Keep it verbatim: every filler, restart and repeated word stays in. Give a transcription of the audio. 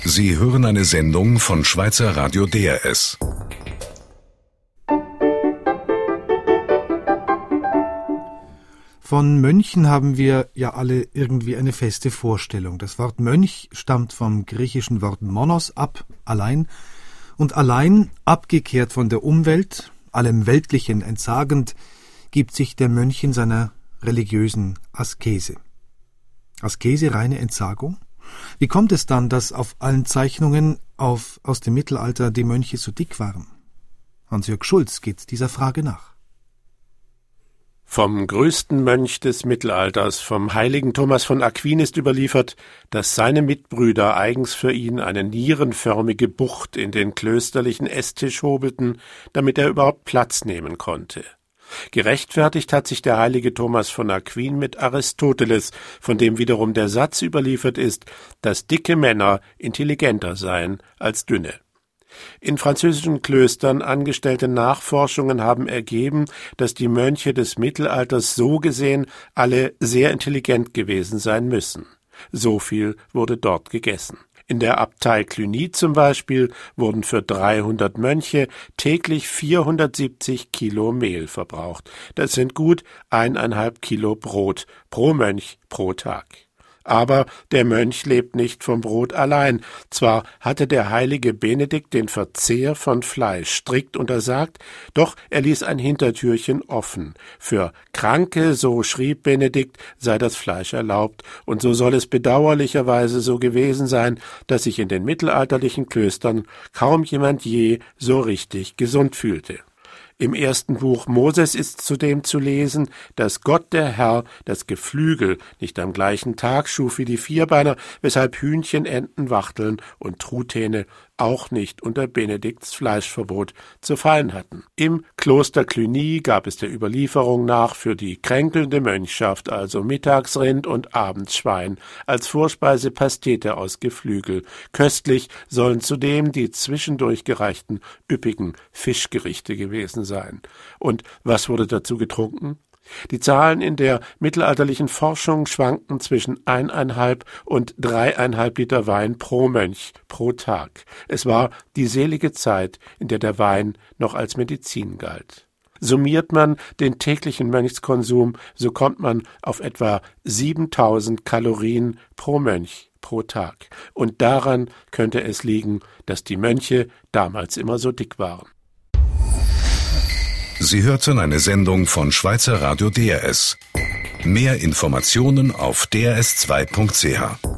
Sie hören eine Sendung von Schweizer Radio D R S. Von Mönchen haben wir ja alle irgendwie eine feste Vorstellung. Das Wort Mönch stammt vom griechischen Wort monos ab, allein, und allein, abgekehrt von der Umwelt, allem Weltlichen entsagend, gibt sich der Mönch in seiner religiösen Askese. Askese, reine Entsagung? Wie kommt es dann, dass auf allen Zeichnungen auf, aus dem Mittelalter die Mönche so dick waren? Hans-Jörg Schulz geht dieser Frage nach. Vom größten Mönch des Mittelalters, vom heiligen Thomas von Aquin, ist überliefert, dass seine Mitbrüder eigens für ihn eine nierenförmige Bucht in den klösterlichen Esstisch hobelten, damit er überhaupt Platz nehmen konnte. Gerechtfertigt hat sich der heilige Thomas von Aquin mit Aristoteles, von dem wiederum der Satz überliefert ist, dass dicke Männer intelligenter seien als dünne. In französischen Klöstern angestellte Nachforschungen haben ergeben, dass die Mönche des Mittelalters so gesehen alle sehr intelligent gewesen sein müssen. So viel wurde dort gegessen. In der Abtei Cluny zum Beispiel wurden für dreihundert Mönche täglich vierhundertsiebzig Kilo Mehl verbraucht. Das sind gut eineinhalb Kilo Brot pro Mönch pro Tag. Aber der Mönch lebt nicht vom Brot allein. Zwar hatte der heilige Benedikt den Verzehr von Fleisch strikt untersagt, doch er ließ ein Hintertürchen offen. Für Kranke, so schrieb Benedikt, sei das Fleisch erlaubt, und so soll es bedauerlicherweise so gewesen sein, dass sich in den mittelalterlichen Klöstern kaum jemand je so richtig gesund fühlte. Im ersten Buch Moses ist zudem zu lesen, dass Gott der Herr das Geflügel nicht am gleichen Tag schuf wie die Vierbeiner, weshalb Hühnchen, Enten, Wachteln und Truthähne auch nicht unter Benedikts Fleischverbot zu fallen hatten. Im Kloster Cluny gab es der Überlieferung nach für die kränkelnde Mönchschaft also Mittagsrind und abends Schwein, als Vorspeise Pastete aus Geflügel. Köstlich sollen zudem die zwischendurch gereichten üppigen Fischgerichte gewesen sein. Und was wurde dazu getrunken? Die Zahlen in der mittelalterlichen Forschung schwankten zwischen eineinhalb und dreieinhalb Liter Wein pro Mönch pro Tag. Es war die selige Zeit, in der der Wein noch als Medizin galt. Summiert man den täglichen Mönchskonsum, so kommt man auf etwa siebentausend Kalorien pro Mönch pro Tag. Und daran könnte es liegen, dass die Mönche damals immer so dick waren. Sie hörten eine Sendung von Schweizer Radio D R S. Mehr Informationen auf d r s zwei punkt c h.